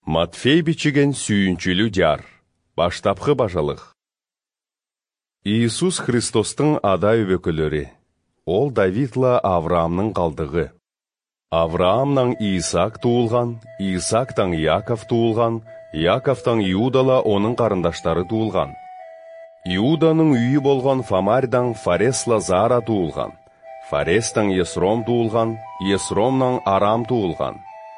Матфей бичиген сүйінчілі жар. Баштапқы бажалық. Иисус Христостың ада өбекілері. Ол Давидла Авраамның қалдығы. Авраамнан Исаак туылған, Исаактан Яков туылған, Яковтан Иудала оның қарындаштары туылған. Иуданың үйі болған Фамардан Фаресла Зара туылған. Фарестан Есром туылған, Есромнан Арам туылған.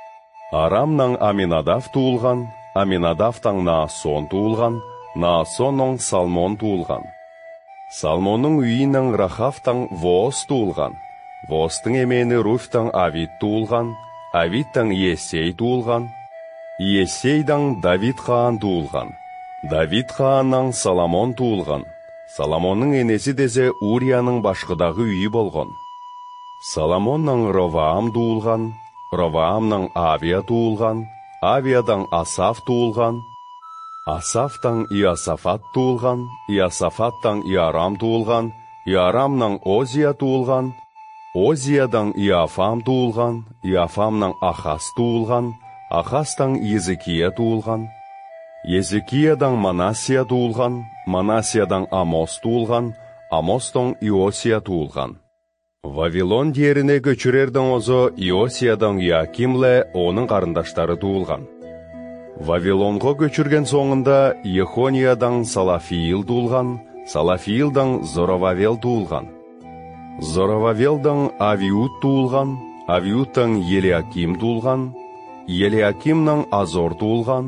Арамнан Аминадав туылған, Аминадавтан Наасон туылған, Наасоннан Салмон туылған. Салмонның үйінен Рахавтан Вооз туылған. Воостың емені Руфтан Авид туылған, Авидтан Есей туылған. Есейдан Давид хаан туылған. Давид хааннан Соломон туылған. Соломонның енесі дезе Урияның башқыдағы үйі болған. Соломоннан Роваам туылған, Роваамнан Авия туылған, Авиядан Асаф туылған. Асафтан Иосафат туылған, Иосафаттан Иарам туылған, Иарамнан Озия туылған. Озиядан Иоафам туылған, Иоафамнан Ахас туылған, Ахастан Езекия туылған. Езекиядан Манасия туылған, Манасиядан Амос туылған, Амостан Иосия туылған. Вавилон жеріне көчірердің озо Иосиядан Иакимле оның қарындаштары туылған. Вавилонға көчірген соңында Ехониядан Салафиил туылған, Салафиилдан Зоровавел туылған. Зоровавелдан Авиуд туылған, Авиудтан Елиаким туылған, Елиакимнан Азор туылған.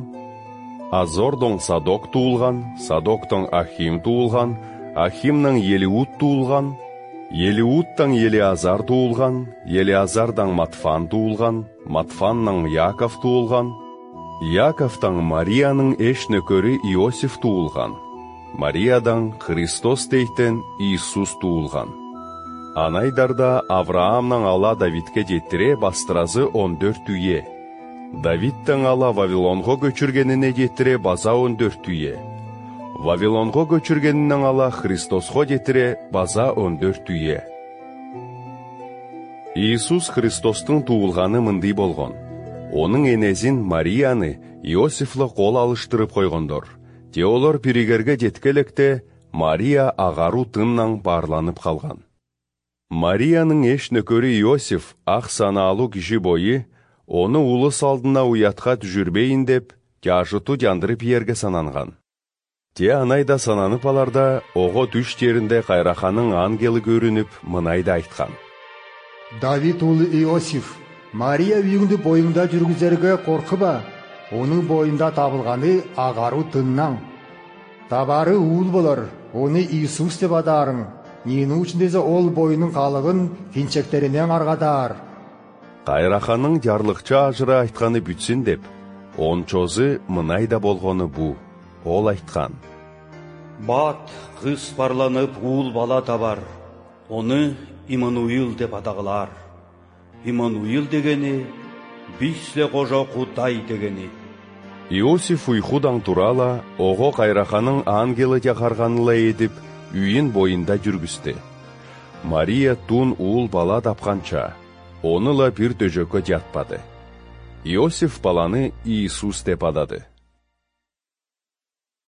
Азордан Садок туылған, Садоктан Ахим туылған, Ахимнан Елиуд туылған. Елиудтан Елиазар туылған, Елиазардан Матфан туылған, Матфаннан Яков туылған. Яковтан Марияның еш нөкөрі Иосиф туылған. Мариядан Христос дейтен Иисус туылған. Анайдарда Авраамнан ала Давидке жеттіре бастыразы 14 түйе. Давидтан ала Вавилонға көчіргеніне жеттіре база 14 түйе. Вавилонға көчіргенінен ала Христосқа жеттіре база 14 түйе. Иисус Христостың туылғаны мындай болған. Оның енезін Марияны Иосифлы қол алыштырып қойғандар. Теолор пиригерге жеткелекте Мария ағару тыннан барланып қалған. Марияның еш нөкөрі Иосиф ақ саналу кіші бойы, оны улыс алдына уятқа түжірбейін деп, кажыту жандырып ерге сананған. Те анайда сананып аларда, оғы түш терінде қайрақаның ангелі көрініп, мынайда айтқан. Давид улы Иосиф, Мария үйіңді бойыңда жүргізерге қорқы ба? Оның бойында табылғаны ағару тыннан. Табары уыл болар, оны Иисус деп адарың. Нені үшіндезе ол бойының қалығын кенчектерінен арғадар. Қайрақаның жарлықча ажыра айтқаны бүтсін деп, ончозы мынайда болғаны бұ. Ол айтқан. Бат қыз барланып уыл бала табар, оны Имануил деп адағылар. Имануил дегені, бисле қожа Құдай дегені. Иосиф ұйқудан турала, оғы қайрақаның ангелі жақарғанылай едіп, үйін бойында жүргісті. Мария тун уыл бала тапқанша, оныла бір төжөкө жатпады. Иосиф баланы Иисус деп адады.